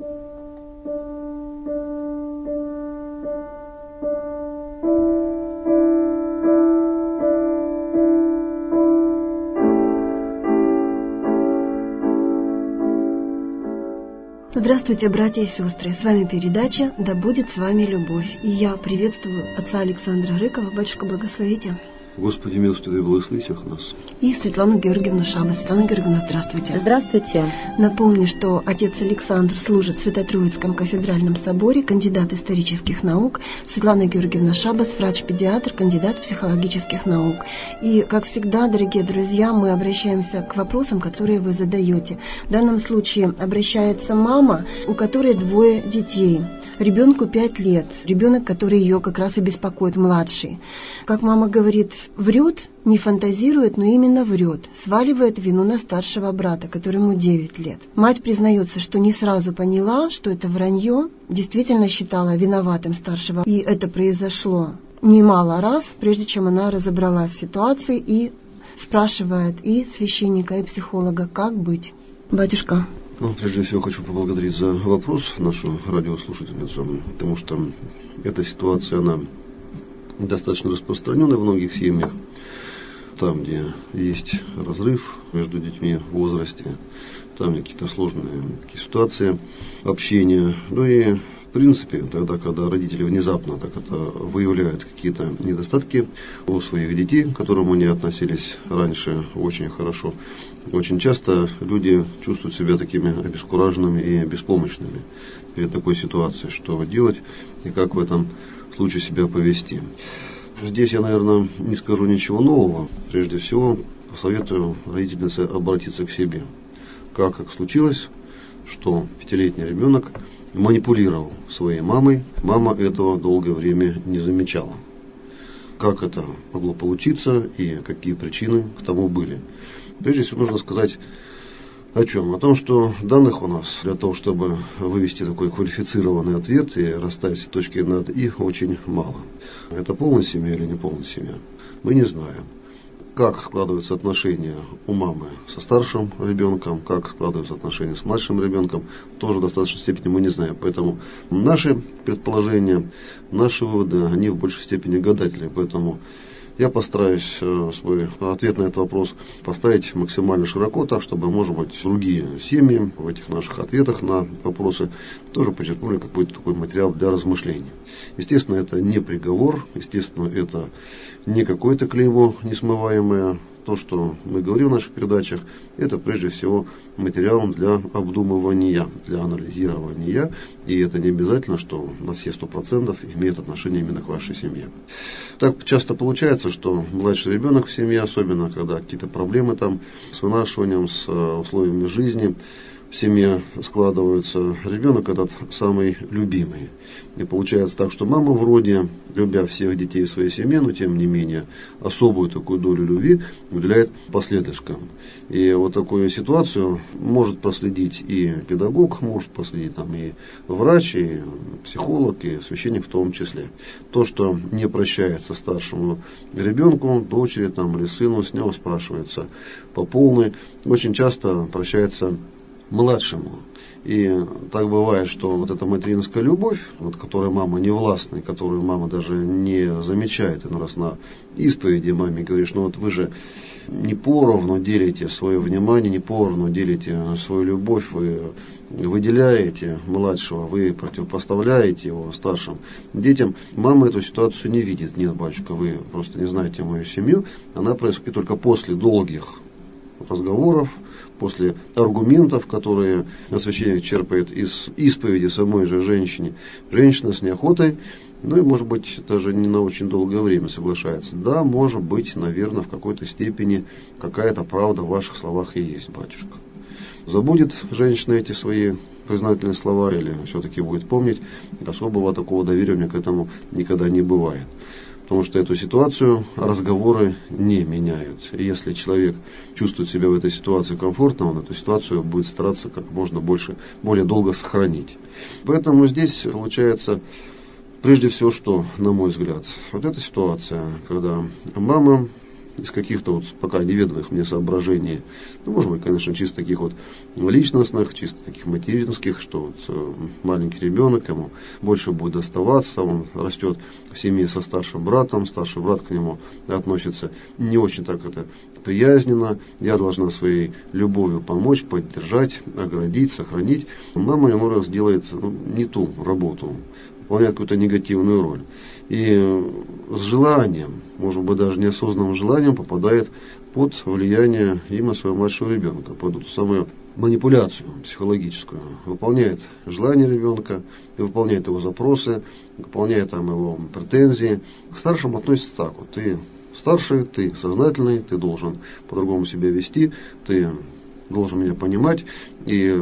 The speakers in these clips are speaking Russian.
Здравствуйте, братья и сестры! С вами передача «Да будет с вами любовь». И я приветствую отца Александра Рыкова. Батюшка, благословите. Господи, милостивый, и благослови всех нас. И Светлану Георгиевну Шабас. Светлана Георгиевна, здравствуйте. Здравствуйте. Напомню, что отец Александр служит в Свято-Троицком кафедральном соборе, кандидат исторических наук. Светлана Георгиевна Шабас, врач-педиатр, кандидат психологических наук. И, как всегда, дорогие друзья, мы обращаемся к вопросам, которые вы задаете. В данном случае обращается мама, у которой 2 детей. Ребенку 5 лет. Ребенок, который ее как раз и беспокоит, младший. Как мама говорит, врет, не фантазирует, но именно врет. Сваливает вину на старшего брата, которому 9 лет. Мать признается, что не сразу поняла, что это вранье. Действительно считала виноватым старшего. И это произошло немало раз, прежде чем она разобралась в ситуации и спрашивает и священника, и психолога, как быть. Батюшка. Прежде всего хочу поблагодарить за вопрос нашу радиослушательницу, потому что эта ситуация, она достаточно распространена в многих семьях. Там, где есть разрыв между детьми в возрасте, там какие-то сложные ситуации общения. Ну и в принципе, тогда, когда родители внезапно так это выявляют какие-то недостатки у своих детей, к которым они относились раньше очень хорошо, очень часто люди чувствуют себя такими обескураженными и беспомощными перед такой ситуацией, что делать и как в этом случае себя повести. Здесь я, наверное, не скажу ничего нового. Прежде всего, посоветую родительнице обратиться к себе. Как случилось, что 5-летний ребенок манипулировал своей мамой, мама этого долгое время не замечала. Как это могло получиться и какие причины к тому были. Прежде всего нужно сказать о чем? О том, что данных у нас для того, чтобы вывести такой квалифицированный ответ и расставить точки над «и», очень мало. Это полная семья или не полная семья? Мы не знаем. Как складываются отношения у мамы со старшим ребенком, как складываются отношения с младшим ребенком, тоже в достаточной степени мы не знаем. Поэтому наши предположения, наши выводы, они в большей степени гадательные. Поэтому я постараюсь свой ответ на этот вопрос поставить максимально широко, так чтобы, может быть, другие семьи в этих наших ответах на вопросы тоже почерпнули какой-то такой материал для размышлений. Естественно, это не приговор, естественно, это не какое-то клеймо несмываемое. То, что мы говорим в наших передачах, это прежде всего материал для обдумывания, для анализирования. И это не обязательно, что на все 100% имеет отношение именно к вашей семье. Так часто получается, что младший ребенок в семье, особенно когда какие-то проблемы там с вынашиванием, с условиями жизни в семье складываются, ребенок этот самый любимый. И получается так, что мама вроде, любя всех детей в своей семье, но тем не менее особую такую долю любви уделяет последышкам. И вот такую ситуацию может проследить и педагог, может проследить там и врач, и психолог, и священник в том числе. То, что не прощается старшему ребенку, дочери там, или сыну, с него спрашивается по полной, очень часто прощается младшему. И так бывает, что вот эта материнская любовь, вот, которой мама не властна, и которую мама даже не замечает, иной раз на исповеди маме говоришь, ну вот вы же не поровну делите свое внимание, не поровну делите свою любовь, вы выделяете младшего, вы противопоставляете его старшим детям. Мама эту ситуацию не видит. Нет, батюшка, вы просто не знаете мою семью. Она происходит только после долгих разговоров, после аргументов, которые священник черпает из исповеди самой же женщине. Женщина с неохотой, ну и, может быть, даже не на очень долгое время соглашается. Да, может быть, наверное, в какой-то степени какая-то правда в ваших словах и есть, батюшка. Забудет женщина эти свои признательные слова или все-таки будет помнить, особого такого доверия у меня к этому никогда не бывает. Потому что эту ситуацию разговоры не меняют. И если человек чувствует себя в этой ситуации комфортно, он эту ситуацию будет стараться как можно больше, более долго сохранить. Поэтому здесь получается прежде всего что, на мой взгляд, вот эта ситуация, когда мама из каких-то вот пока неведомых мне соображений, ну, может быть, конечно, чисто таких вот личностных, чисто таких материнских, что вот маленький ребенок, ему больше будет доставаться, он растет в семье со старшим братом, старший брат к нему относится не очень так это приязненно, я должна своей любовью помочь, поддержать, оградить, сохранить. Мама ему раз делает не ту работу, выполняет какую-то негативную роль. И с желанием, может быть, даже неосознанным желанием попадает под влияние именно своего младшего ребенка, под эту самую манипуляцию психологическую. Выполняет желания ребенка, выполняет его запросы, выполняет там его претензии. К старшим относится так вот: ты старший, ты сознательный, ты должен по-другому себя вести, ты должен меня понимать. И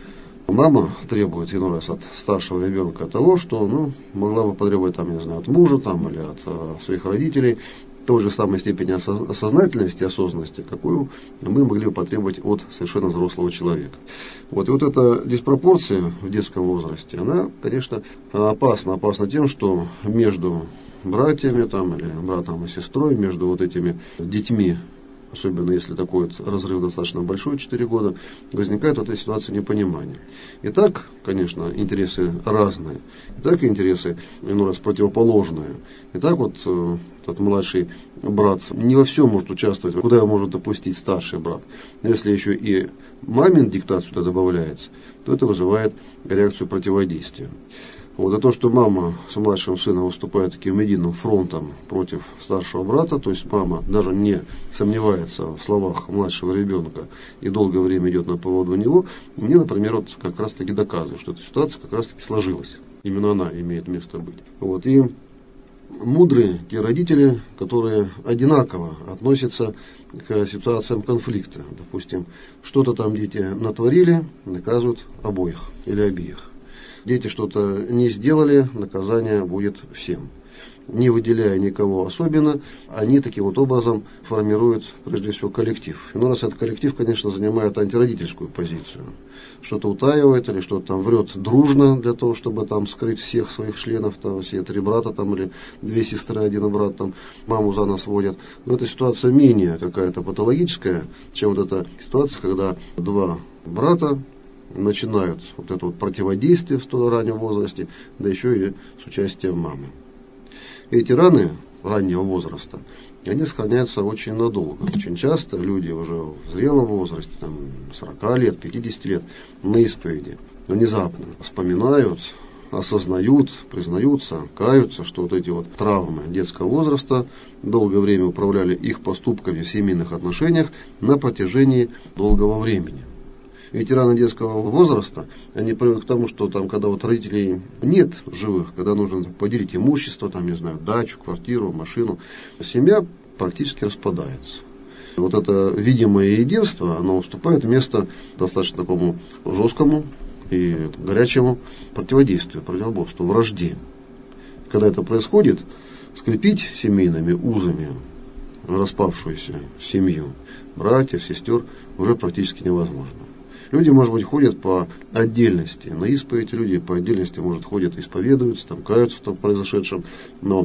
мама требует иной раз от старшего ребенка того, что могла бы потребовать там, не знаю, от мужа там, или от своих родителей, той же самой степени осознательности, осознанности, какую мы могли бы потребовать от совершенно взрослого человека. Вот. И вот эта диспропорция в детском возрасте, она, конечно, опасна тем, что между братьями там, или братом и сестрой, между вот этими детьми, особенно если такой вот разрыв достаточно большой, 4 года, возникает в этой ситуации непонимание. И так, конечно, интересы разные, и так интересы, иной раз, противоположные. И так вот этот младший брат не во всем может участвовать, куда его может допустить старший брат. Но если еще и мамин диктат сюда добавляется, то это вызывает реакцию противодействия. Вот, а то, что мама с младшим сыном выступает таким единым фронтом против старшего брата, то есть мама даже не сомневается в словах младшего ребенка и долгое время идет на поводу него, мне, например, вот как раз таки доказывает, что эта ситуация как раз таки сложилась. Именно она имеет место быть. Вот, и мудрые те родители, которые одинаково относятся к ситуациям конфликта. Допустим, что-то там дети натворили, наказывают обоих или обеих. Дети что-то не сделали, наказание будет всем. Не выделяя никого особенно, они таким вот образом формируют, прежде всего, коллектив. И у нас этот коллектив, конечно, занимает антиродительскую позицию. Что-то утаивает или что-то там врет дружно для того, чтобы там скрыть всех своих членов, там все 3 брата там, или 2 сестры, 1 брат, там, маму за нас водят. Но эта ситуация менее какая-то патологическая, чем вот эта ситуация, когда 2 брата начинают вот это вот противодействие в столь раннем возрасте, да еще и с участием мамы. Эти раны раннего возраста, они сохраняются очень надолго. Очень часто люди уже в зрелом возрасте, там, 40 лет, 50 лет, на исповеди внезапно вспоминают, осознают, признаются, каются, что вот эти вот травмы детского возраста долгое время управляли их поступками в семейных отношениях на протяжении долгого времени. Ветераны детского возраста, они привыкли к тому, что там, когда вот родителей нет в живых, когда нужно поделить имущество, там, не знаю, дачу, квартиру, машину, семья практически распадается. Вот это видимое единство, оно уступает место достаточно такому жесткому и горячему противодействию, противоборству, вражде. Когда это происходит, скрепить семейными узами распавшуюся семью, братьев, сестер, уже практически невозможно. Люди, может быть, ходят по отдельности на исповедь, люди по отдельности, может, ходят, исповедуются, там, каются в том произошедшем, но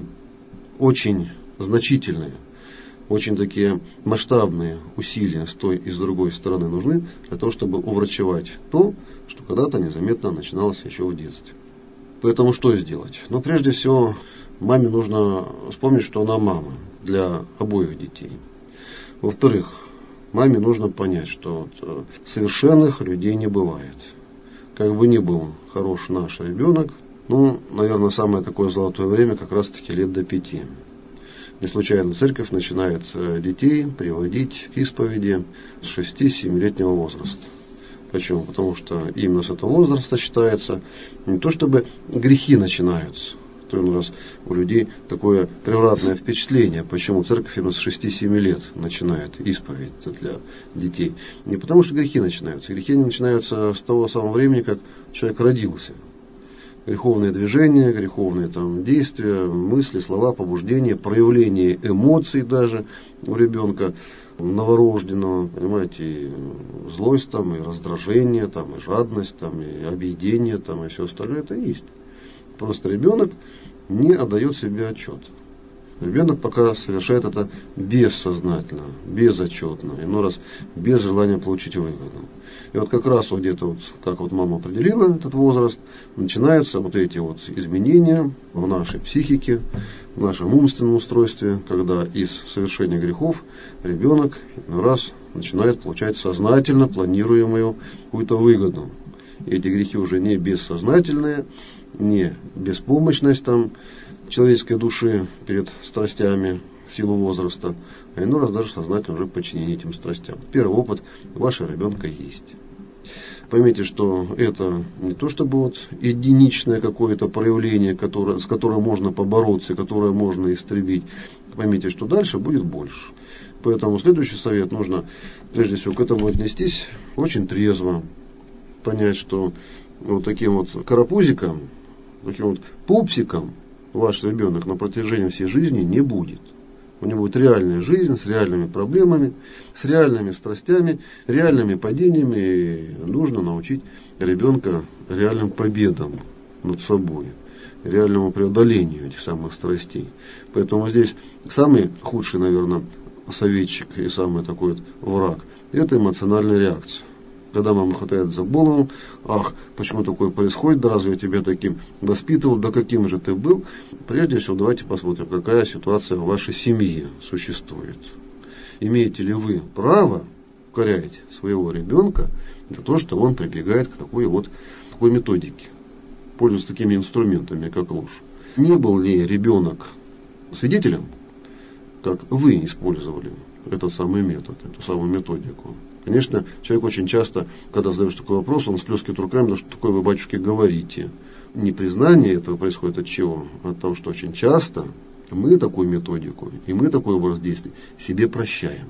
очень значительные, очень такие масштабные усилия с той и с другой стороны нужны для того, чтобы уврачевать то, что когда-то незаметно начиналось еще в детстве. Поэтому что сделать? Ну, прежде всего, маме нужно вспомнить, что она мама для обоих детей. Во-вторых, маме нужно понять, что совершенных людей не бывает. Как бы ни был хорош наш ребенок, наверное, самое такое золотое время как раз-таки лет до 5. Не случайно церковь начинает детей приводить к исповеди с 6-7-летнего возраста. Почему? Потому что именно с этого возраста считается не то, чтобы грехи начинаются. У нас у людей такое превратное впечатление, почему церковь именно с 6-7 лет начинает исповедь для детей. Не потому что грехи начинаются. Грехи начинаются с того самого времени, как человек родился. Греховные движения, греховные там действия, мысли, слова, побуждения, проявление эмоций даже у ребенка новорожденного, понимаете, и злость там, и раздражение там, и жадность там, и объедение там, и все остальное, это есть. Просто ребенок не отдает себе отчет. Ребенок пока совершает это бессознательно, безотчетно, иной раз без желания получить выгоду. И вот как раз вот где-то вот, как вот мама определила этот возраст, начинаются вот эти вот изменения в нашей психике, в нашем умственном устройстве, когда из совершения грехов ребенок иной раз начинает получать сознательно планируемую какую-то выгоду. И эти грехи уже не бессознательные, не беспомощность там человеческой души перед страстями в силу возраста, а иной раз даже сознательно уже подчинение этим страстям. Первый опыт вашего ребенка есть. Поймите, что это не то чтобы вот единичное какое-то проявление, с которым можно побороться, которое можно истребить. Поймите, что дальше будет больше. Поэтому следующий совет: нужно прежде всего к этому отнестись очень трезво, понять, что вот таким вот карапузиком, таким вот пупсиком ваш ребенок на протяжении всей жизни не будет. У него будет реальная жизнь с реальными проблемами, с реальными страстями, реальными падениями. И нужно научить ребенка реальным победам над собой, реальному преодолению этих самых страстей. Поэтому здесь самый худший, наверное, советчик и самый такой вот враг – это эмоциональная реакция. Когда мама хватает за голову: ах, почему такое происходит, да разве я тебя таким воспитывал, да каким же ты был. Прежде всего давайте посмотрим, какая ситуация в вашей семье существует. Имеете ли вы право укорять своего ребенка за то, что он прибегает к такой методике, пользуясь такими инструментами, как ложь? Не был ли ребенок свидетелем, как вы использовали этот самый метод, эту самую методику? Конечно, человек очень часто, когда задаешь такой вопрос, он сплескивает руками: да что такое вы, батюшки, говорите? Непризнание этого происходит от чего? От того, что очень часто мы такую методику и мы такой образ действий себе прощаем.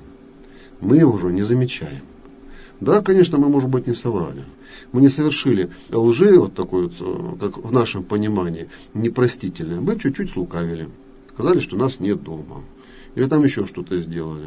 Мы его уже не замечаем. Да, конечно, мы, может быть, не соврали. Мы не совершили лжи, вот такой вот, как в нашем понимании, непростительной. Мы чуть-чуть слукавили. Сказали, что нас нет дома. Или там еще что-то сделали.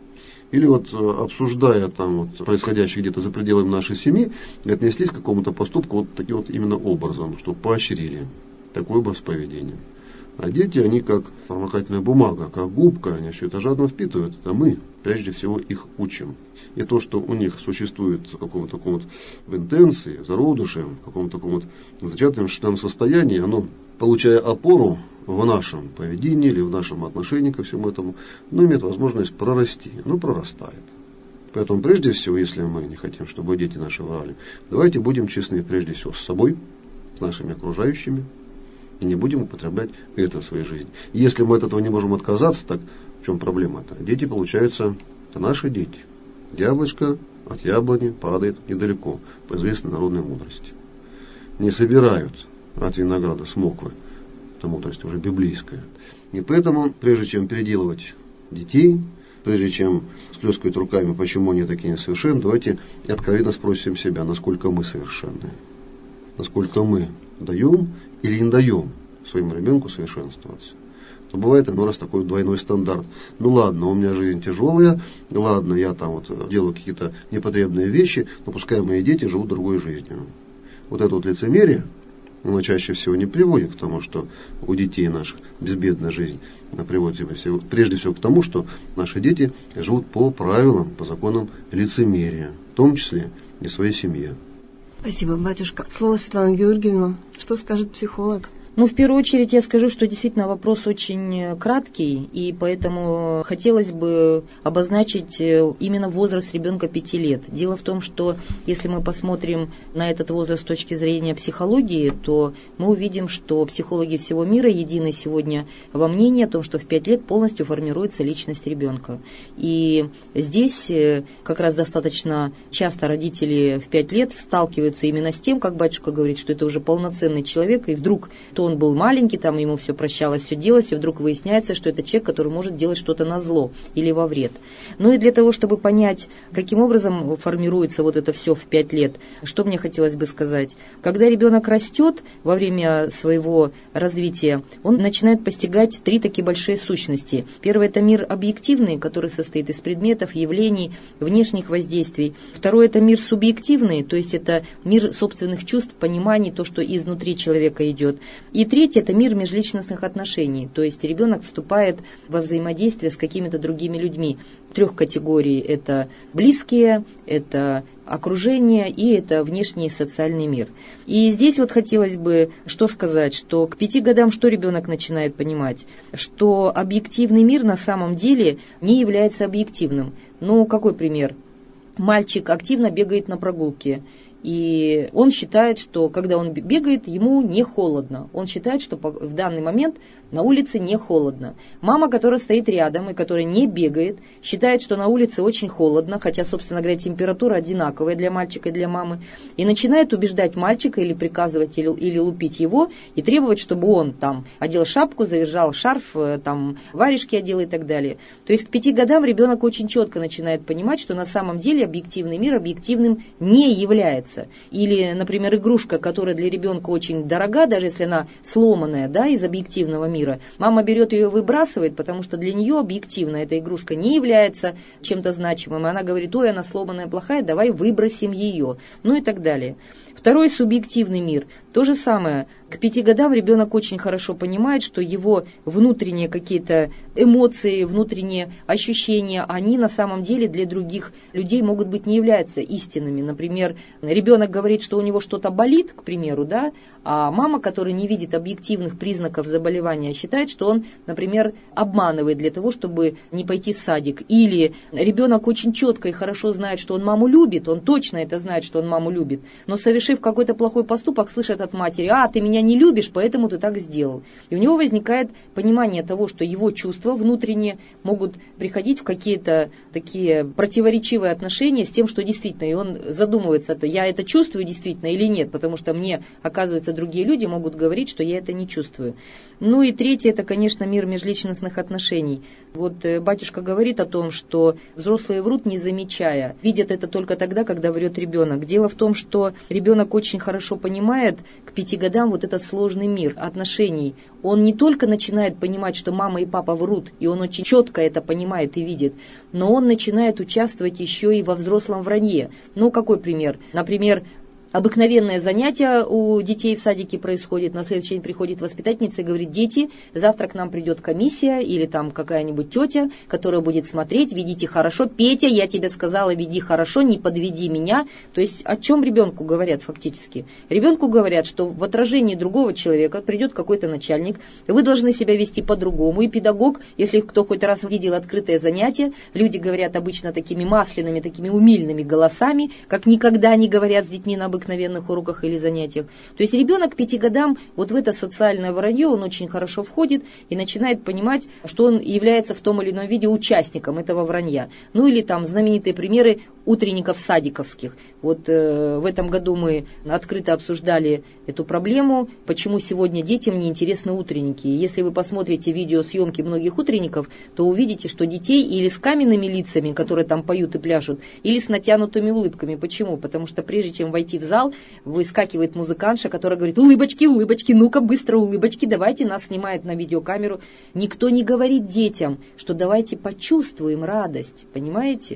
Или вот обсуждая там вот происходящее где-то за пределами нашей семьи, отнеслись к какому-то поступку вот таким вот именно образом, что поощрили такой образ поведения. А дети, они как промокательная бумага, как губка, они все это жадно впитывают. А мы прежде всего их учим. И то, что у них существует в каком-то таком вот в интенции, в зародыше, в каком-то таком вот зачаточном состоянии, оно, получая опору в нашем поведении или в нашем отношении ко всему этому, имеет возможность прорасти. Прорастает. Поэтому прежде всего, если мы не хотим, чтобы дети наши врали, давайте будем честны прежде всего с собой, с нашими окружающими, и не будем употреблять это в своей жизни. Если мы от этого не можем отказаться, так в чем проблема-то? Дети, получаются, это наши дети. Яблочко от яблони падает недалеко, по известной народной мудрости. Не собирают от винограда смоквы. Это мудрость уже библейская. И поэтому, прежде чем переделывать детей, прежде чем сплескивать руками, почему они такие несовершенны, давайте откровенно спросим себя, насколько мы совершенны. Насколько мы даем или не даем своему ребенку совершенствоваться. То бывает иной раз такой двойной стандарт. Ладно, у меня жизнь тяжелая, ладно, я там вот делаю какие-то непотребные вещи, но пускай мои дети живут другой жизнью. Вот это вот лицемерие, оно чаще всего не приводит к тому, что у детей наших безбедная жизнь, она приводит прежде всего к тому, что наши дети живут по правилам, по законам лицемерия, в том числе и в своей семье. Спасибо, батюшка. Слово Светлане Георгиевне. Что скажет психолог? В первую очередь я скажу, что действительно вопрос очень краткий, и поэтому хотелось бы обозначить именно возраст ребенка 5 лет. Дело в том, что если мы посмотрим на этот возраст с точки зрения психологии, то мы увидим, что психологи всего мира едины сегодня во мнении о том, что в 5 лет полностью формируется личность ребенка. И здесь как раз достаточно часто родители в 5 лет сталкиваются именно с тем, как батюшка говорит, что это уже полноценный человек, и вдруг он был маленький, там ему все прощалось, все делалось, и вдруг выясняется, что это человек, который может делать что-то назло или во вред. И для того, чтобы понять, каким образом формируется вот это все в 5 лет, что мне хотелось бы сказать. Когда ребенок растет во время своего развития, он начинает постигать 3 такие большие сущности. Первый – это мир объективный, который состоит из предметов, явлений, внешних воздействий. Второй – это мир субъективный, то есть это мир собственных чувств, пониманий, то, что изнутри человека идет. И третье – это мир межличностных отношений, то есть ребенок вступает во взаимодействие с какими-то другими людьми. 3 категорий – это близкие, это окружение и это внешний социальный мир. И здесь вот хотелось бы что сказать, что к 5 годам что ребенок начинает понимать? Что объективный мир на самом деле не является объективным. Ну, какой пример? Мальчик активно бегает на прогулке. И он считает, что когда он бегает, ему не холодно. Он считает, что в данный момент на улице не холодно. Мама, которая стоит рядом и которая не бегает, считает, что на улице очень холодно, хотя, собственно говоря, температура одинаковая для мальчика и для мамы, и начинает убеждать мальчика или приказывать, или лупить его, и требовать, чтобы он там одел шапку, завязал шарф, там варежки одел и так далее. То есть к 5 годам ребенок очень четко начинает понимать, что на самом деле объективный мир объективным не является. Или, например, игрушка, которая для ребенка очень дорога, даже если она сломанная, да, из объективного мира, мама берет ее и выбрасывает, потому что для нее объективно эта игрушка не является чем-то значимым. И она говорит: ой, она сломанная, плохая, давай выбросим ее. Ну и так далее. Второй субъективный мир. То же самое. К 5 годам ребенок очень хорошо понимает, что его внутренние какие-то эмоции, внутренние ощущения, они на самом деле для других людей могут быть не являются истинными. Например, ребенок говорит, что у него что-то болит, к примеру, да, а мама, которая не видит объективных признаков заболевания, считает, что он, например, обманывает для того, чтобы не пойти в садик. Или ребенок очень четко и хорошо знает, что он маму любит, он точно это знает, что он маму любит, но совершив какой-то плохой поступок, слышит от матери: а, ты меня не любишь, поэтому ты так сделал. И у него возникает понимание того, что его чувства внутренние могут приходить в какие-то такие противоречивые отношения с тем, что действительно, и он задумывается, я это чувствую действительно или нет, потому что мне, оказывается, другие люди могут говорить, что я это не чувствую. Ну и третье, это, конечно, мир межличностных отношений. Вот батюшка говорит о том, что взрослые врут, не замечая, видят это только тогда, когда врет ребенок. Дело в том, что ребенок очень хорошо понимает к 5 годам вот этот сложный мир отношений. Он не только начинает понимать, что мама и папа врут, и он очень четко это понимает и видит, но он начинает участвовать еще и во взрослом вранье. Ну, какой пример? Например, обыкновенное занятие у детей в садике происходит, на следующий день приходит воспитательница и говорит: дети, завтра к нам придет комиссия или там какая-нибудь тетя, которая будет смотреть, ведите хорошо. Петя, я тебе сказала, веди хорошо, не подведи меня. То есть о чем ребенку говорят фактически? Ребенку говорят, что в отражении другого человека придет какой-то начальник, вы должны себя вести по-другому. И педагог, если кто хоть раз видел открытое занятие, люди говорят обычно такими масляными, такими умильными голосами, как никогда не говорят с детьми на обыкновенных уроках или занятиях. То есть ребенок к 5 годам вот в это социальное вранье, он очень хорошо входит и начинает понимать, что он является в том или ином виде участником этого вранья. Ну или там знаменитые примеры утренников садиковских. Вот в этом году мы открыто обсуждали эту проблему, почему сегодня детям не интересны утренники. И если вы посмотрите видеосъемки многих утренников, то увидите, что детей или с каменными лицами, которые там поют и пляшут, или с натянутыми улыбками. Почему? Потому что прежде чем войти в зал, выскакивает музыкантша, которая говорит: улыбочки, улыбочки, ну-ка быстро улыбочки, давайте, нас снимает на видеокамеру. Никто не говорит детям, что давайте почувствуем радость, понимаете?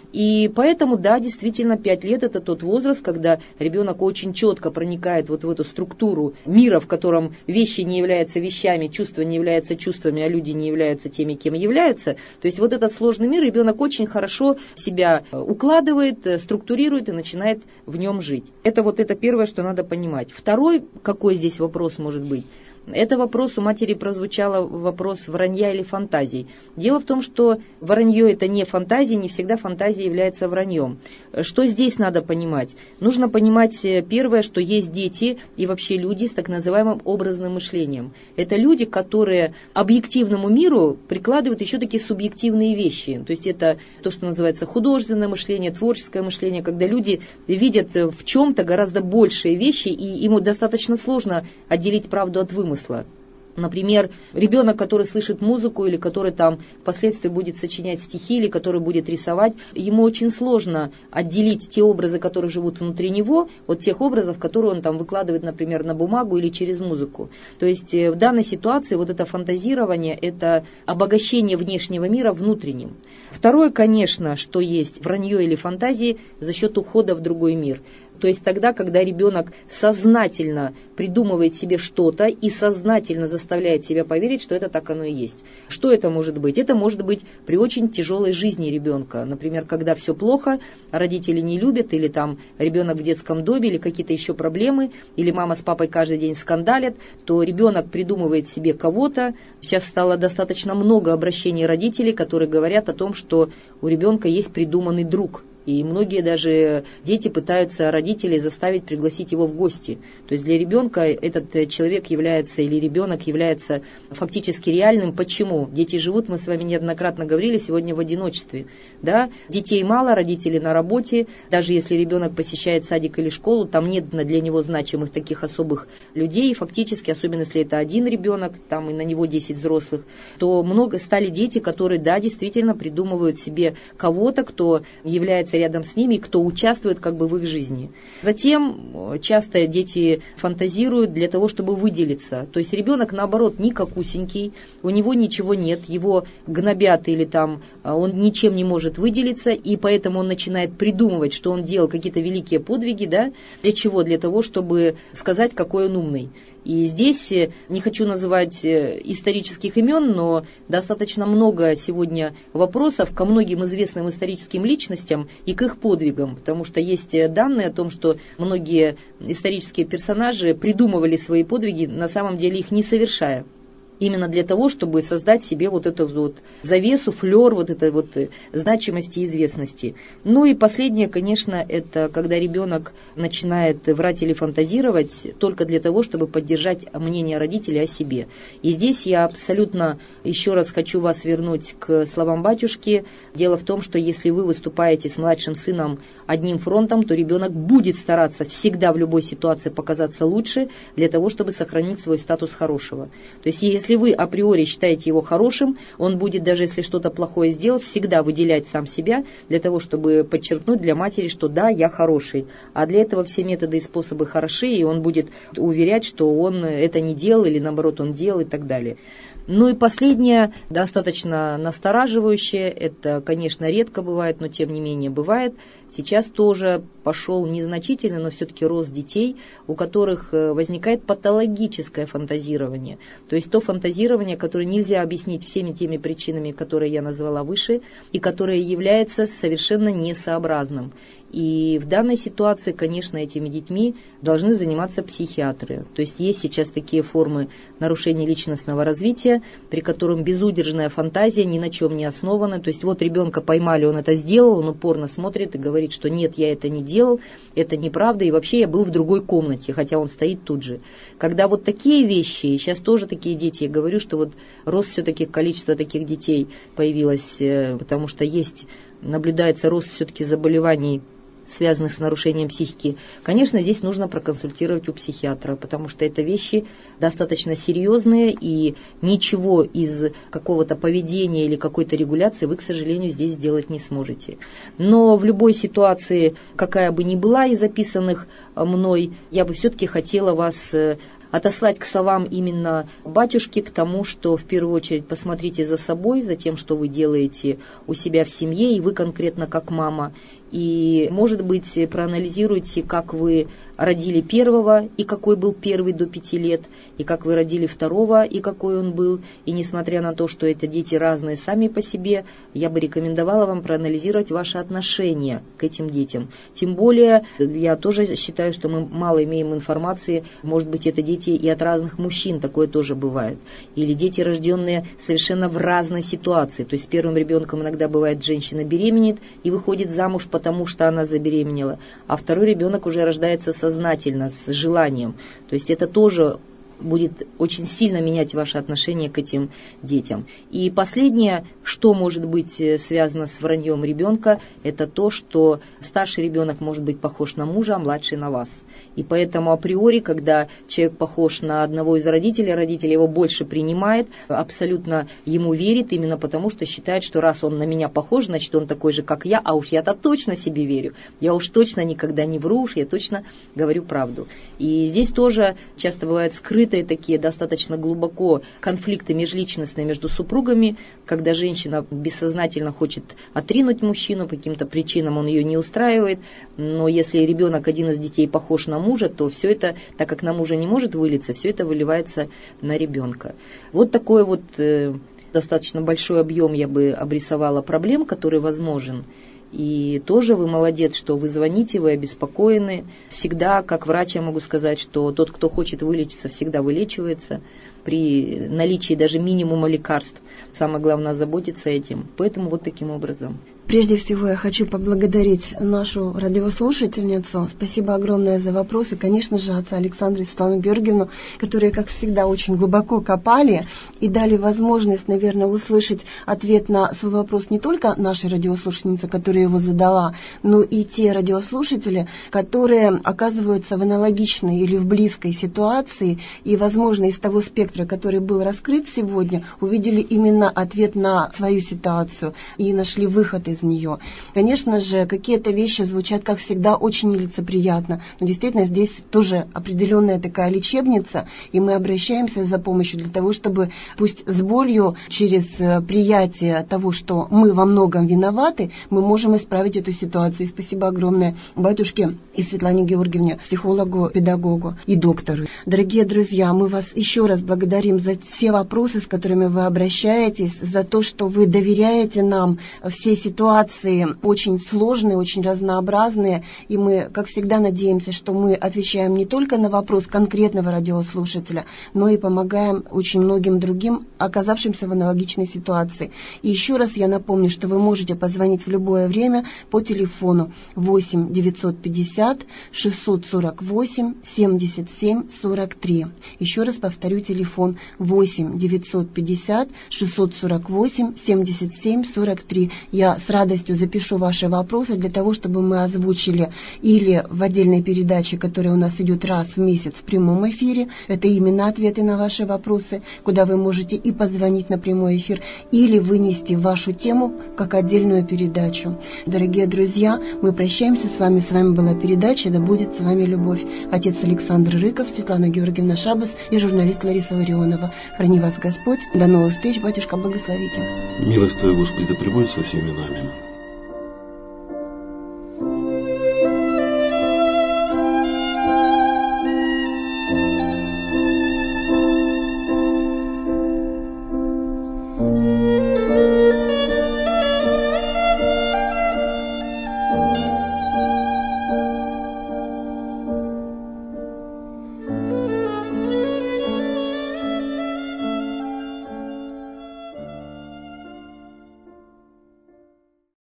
И поэтому, да, действительно, 5 лет – это тот возраст, когда ребенок очень четко проникает вот в эту структуру мира, в котором вещи не являются вещами, чувства не являются чувствами, а люди не являются теми, кем являются. То есть вот этот сложный мир ребенок очень хорошо себя укладывает, структурирует и начинает в нем жить. Это первое, что надо понимать. Второй, какой здесь вопрос может быть? Это вопрос, у матери прозвучал вопрос вранья или фантазий. Дело в том, что вранье – это не фантазия, не всегда фантазия является враньем. Что здесь надо понимать? Нужно понимать первое, что есть дети и вообще люди с так называемым образным мышлением. Это люди, которые объективному миру прикладывают еще такие субъективные вещи. То есть это то, что называется художественное мышление, творческое мышление, когда люди видят в чем-то гораздо большие вещи, и ему достаточно сложно отделить правду от вымысла. Например, ребенок, который слышит музыку или который там впоследствии будет сочинять стихи или который будет рисовать, ему очень сложно отделить те образы, которые живут внутри него, от тех образов, которые он там выкладывает, например, на бумагу или через музыку. То есть в данной ситуации вот это фантазирование, это обогащение внешнего мира внутренним. Второе, конечно, что есть вранье или фантазии за счет ухода в другой мир. То есть тогда, когда ребенок сознательно придумывает себе что-то и сознательно заставляет себя поверить, что это так оно и есть. Что это может быть? Это может быть при очень тяжелой жизни ребенка. Например, когда все плохо, родители не любят, или там ребенок в детском доме, или какие-то еще проблемы, или мама с папой каждый день скандалят, то ребенок придумывает себе кого-то. Сейчас стало достаточно много обращений родителей, которые говорят о том, что у ребенка есть придуманный друг. И многие даже дети пытаются родителей заставить пригласить его в гости. То есть для ребенка этот человек является, или ребенок является фактически реальным. Почему? Дети живут, мы с вами неоднократно говорили, сегодня в одиночестве. Да? Детей мало, родители на работе. Даже если ребенок посещает садик или школу, там нет для него значимых таких особых людей. И фактически, особенно если это один ребенок, там и на него 10 взрослых, то много стали дети, которые, да, действительно придумывают себе кого-то, кто является рядом с ними, кто участвует как бы в их жизни. Затем часто дети фантазируют для того, чтобы выделиться. То есть ребенок, наоборот, никакусенький, у него ничего нет, его гнобят или там он ничем не может выделиться, и поэтому он начинает придумывать, что он делал какие-то великие подвиги, да? Для чего? Для того, чтобы сказать, какой он умный. И здесь не хочу называть исторических имен, но достаточно много сегодня вопросов ко многим известным историческим личностям и к их подвигам, потому что есть данные о том, что многие исторические персонажи придумывали свои подвиги, на самом деле их не совершая. Именно для того, чтобы создать себе вот эту вот завесу, флер вот этой вот значимости и известности. Ну и последнее, конечно, это когда ребенок начинает врать или фантазировать только для того, чтобы поддержать мнение родителей о себе. И здесь я абсолютно еще раз хочу вас вернуть к словам батюшки. Дело в том, что если вы выступаете с младшим сыном одним фронтом, то ребенок будет стараться всегда в любой ситуации показаться лучше для того, чтобы сохранить свой статус хорошего. То есть если вы априори считаете его хорошим, он будет, даже если что-то плохое сделал, всегда выделять сам себя для того, чтобы подчеркнуть для матери, что да, я хороший. А для этого все методы и способы хороши, и он будет уверять, что он это не делал, или наоборот он делал и так далее. Ну и последнее, достаточно настораживающее, это, конечно, редко бывает, но тем не менее бывает. Сейчас тоже пошел незначительный, но все-таки рост детей, у которых возникает патологическое фантазирование. То есть то фантазирование, которое нельзя объяснить всеми теми причинами, которые я назвала выше, и которое является совершенно несообразным. И в данной ситуации, конечно, этими детьми должны заниматься психиатры. То есть есть сейчас такие формы нарушения личностного развития, при котором безудержная фантазия ни на чем не основана. То есть вот ребенка поймали, он это сделал, он упорно смотрит и говорит, что нет, я это не делал, это неправда, и вообще я был в другой комнате, хотя он стоит тут же. Когда вот такие вещи, и сейчас тоже такие дети, я говорю, что вот рост все-таки количество таких детей появилось, потому что наблюдается рост все-таки заболеваний, связанных с нарушением психики, конечно, здесь нужно проконсультировать у психиатра, потому что это вещи достаточно серьезные, и ничего из какого-то поведения или какой-то регуляции вы, к сожалению, здесь сделать не сможете. Но в любой ситуации, какая бы ни была из записанных мной, я бы все-таки хотела вас отослать к словам именно батюшки, к тому, что в первую очередь посмотрите за собой, за тем, что вы делаете у себя в семье, и вы конкретно как мама. И, может быть, проанализируйте, как вы родили первого, и какой был первый до 5 лет, и как вы родили второго, и какой он был. И несмотря на то, что это дети разные сами по себе, я бы рекомендовала вам проанализировать ваши отношения к этим детям. Тем более, я тоже считаю, что мы мало имеем информации, может быть, это дети и от разных мужчин, такое тоже бывает. Или дети, рожденные совершенно в разной ситуации. То есть с первым ребенком иногда бывает, женщина беременеет и выходит замуж, потому что она забеременела, а второй ребенок уже рождается сознательно, с желанием. То есть это тоже будет очень сильно менять ваше отношение к этим детям. И последнее, что может быть связано с враньем ребенка, это то, что старший ребенок может быть похож на мужа, а младший на вас. И поэтому априори, когда человек похож на одного из родителей, родитель его больше принимает, абсолютно ему верит, именно потому что считает, что раз он на меня похож, значит он такой же, как я, а уж я-то точно себе верю. Я уж точно никогда не вру, уж я точно говорю правду. И здесь тоже часто бывает скрыт скрытые такие, достаточно глубоко конфликты межличностные между супругами, когда женщина бессознательно хочет отринуть мужчину, по каким-то причинам он ее не устраивает, но если ребенок, один из детей, похож на мужа, то все это, так как на мужа не может вылиться, все это выливается на ребенка. Вот такой вот достаточно большой объем я бы обрисовала проблем, который возможен. И тоже вы молодец, что вы звоните, вы обеспокоены. Всегда, как врач, я могу сказать, что тот, кто хочет вылечиться, всегда вылечивается при наличии даже минимума лекарств. Самое главное заботиться этим. Поэтому вот таким образом. Прежде всего я хочу поблагодарить нашу радиослушательницу. Спасибо огромное за вопрос. И, конечно же, отца Александра и Светлану Георгиевну, которые, как всегда, очень глубоко копали и дали возможность, наверное, услышать ответ на свой вопрос не только нашей радиослушательницы, которая его задала, но и те радиослушатели, которые оказываются в аналогичной или в близкой ситуации и, возможно, из того спектра, который был раскрыт сегодня, увидели именно ответ на свою ситуацию и нашли выход из нее. Конечно же, какие-то вещи звучат, как всегда, очень нелицеприятно, но действительно здесь тоже определенная такая лечебница, и мы обращаемся за помощью для того, чтобы пусть с болью, через приятие того, что мы во многом виноваты, мы можем исправить эту ситуацию. И спасибо огромное батюшке и Светлане Георгиевне, психологу, педагогу и доктору. Дорогие друзья, мы вас еще раз благодарим за все вопросы, с которыми вы обращаетесь, за то, что вы доверяете нам все ситуации очень сложные, очень разнообразные, и мы, как всегда, надеемся, что мы отвечаем не только на вопрос конкретного радиослушателя, но и помогаем очень многим другим, оказавшимся в аналогичной ситуации. И еще раз я напомню, что вы можете позвонить в любое время по телефону 8 950 648 77 43. Еще раз повторю телефон 8 950 648 77 43. Я с радостью запишу ваши вопросы для того, чтобы мы озвучили или в отдельной передаче, которая у нас идет раз в месяц в прямом эфире, это именно ответы на ваши вопросы, куда вы можете и позвонить на прямой эфир, или вынести вашу тему как отдельную передачу. Дорогие друзья, мы прощаемся с вами. С вами была передача «Да будет с вами любовь». Отец Александр Рыков, Светлана Георгиевна Шабас и журналист Лариса Ларионова. Храни вас Господь. До новых встреч. Батюшка, благословите. Милость Твоя, Господи, да пребудет со всеми нами.